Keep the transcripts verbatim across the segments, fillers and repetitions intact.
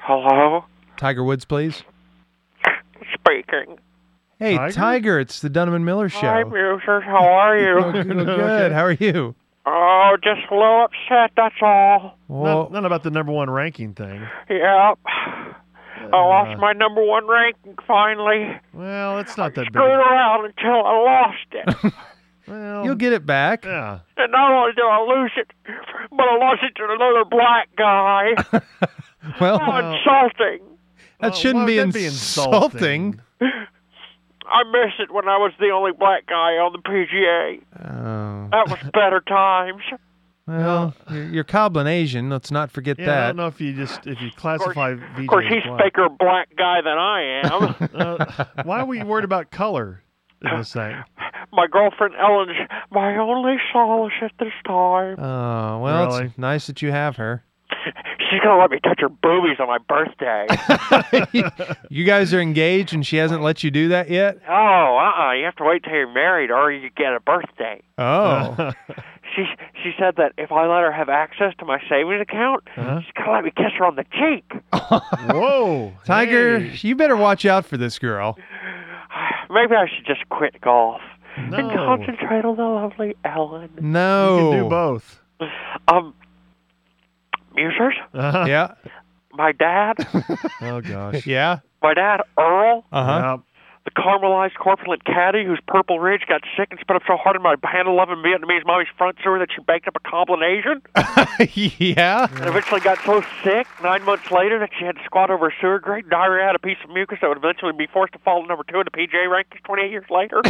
Hello? Tiger Woods, please. Speaking. Hey, Tiger? Tiger, it's the Dunham and Miller Show. Hi, Musers. How are Oh, you? good, good. How are you? Oh, just a little upset, that's all. Well, Not, not about the number one ranking thing. Yep. I lost my number one ranking finally. Well, it's not that big. Screwed around until I lost it. Well, you'll get it back. yeah. And not only did I lose it, but I lost it to another black guy. Well, How insulting. that Oh, shouldn't why be, would that be insulting. I miss it when I was the only black guy on the P G A. Oh. That was better times. Well, you're, you're cobbling Asian. Let's not forget Yeah, I that. don't know if you just if you classify V J Of course, as he's black. faker black guy than I am. Uh, why were you worried about color in this thing? My girlfriend Ellen's my only solace at this time. Oh, well, Really? it's nice that you have her. She's gonna let me touch her boobies on my birthday. You guys are engaged and she hasn't let you do that yet? Oh, uh-uh. You have to wait till you're married or you get a birthday. Oh. She she said that if I let her have access to my savings account, Uh-huh. she's gonna let me kiss her on the cheek. Whoa, Tiger, hey. you better watch out for this girl. Maybe I should just quit golf and No. concentrate on the lovely Ellen. No. You can do both. Um, Musers, Uh-huh. Yeah. my dad, Oh gosh. Yeah. my dad Earl, Uh-huh. the caramelized corpulent caddy whose Purple Ridge got sick and spit up so hard in my hand-loving Vietnamese mommy's front sewer that she baked up a combination, Yeah. and eventually got so sick nine months later that she had to squat over a sewer grate, diarrhea out a piece of mucus that would eventually be forced to fall to number two in the P G A rankings twenty-eight years later.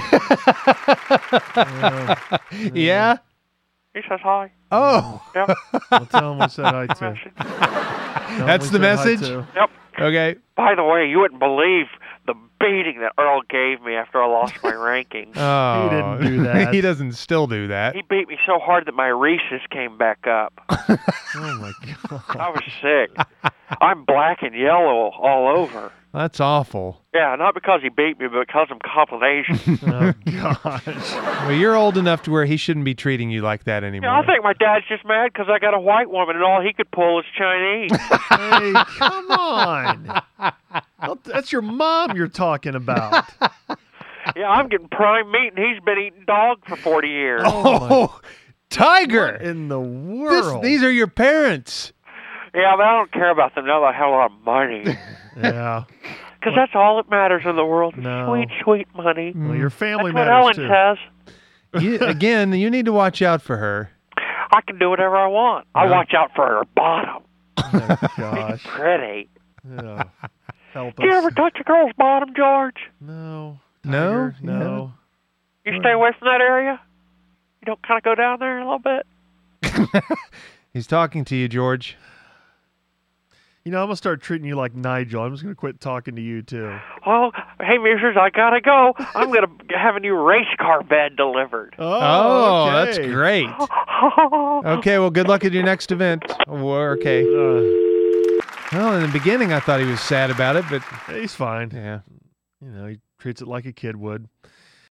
Yeah. He says hi. Oh. Yep. Well, tell him we said hi to. Message. Tell him That's we the said hi message? to. Yep. Okay. By the way, you wouldn't believe the beating that Earl gave me after I lost my rankings. Oh. didn't do that. He doesn't still do that. He beat me so hard that my rhesus came back up. Oh my god. I was sick. I'm black and yellow all over. That's awful. Yeah, not because he beat me, but because I'm combination. Oh gosh. Well, you're old enough to where he shouldn't be treating you like that anymore. Yeah, I think my dad's just mad because I got a white woman and all he could pull is Chinese. Hey, come on. Don't- That's your mom you're talking about. Yeah, I'm getting prime meat and he's been eating dog for forty years. Oh, Tiger! What in the This, world? these are your parents. Yeah, but I don't care about them now that I have a lot of money. Yeah. Because that's all that matters in the world. is No. Sweet, sweet money. Well, your family That's what Ellen matters too. says. You, again, you need to watch out for her. I can do whatever I want. I Yeah. watch out for her bottom. Oh gosh. Pretty. Yeah. Help Do you us. ever touch a girl's bottom, George? No. No? Tiger, no. You stay away from that area? You don't kind of go down there a little bit? He's talking to you, George. You know, I'm gonna start treating you like Nigel. I'm just gonna quit talking to you too. Well, hey, Musers, I gotta go. I'm going to have a new race car bed delivered. Oh, okay. that's great. Okay, well, good luck at your next event. Or- Okay. Uh, Well, in the beginning, I thought he was sad about it, but he's fine. yeah. You know, he treats it like a kid would.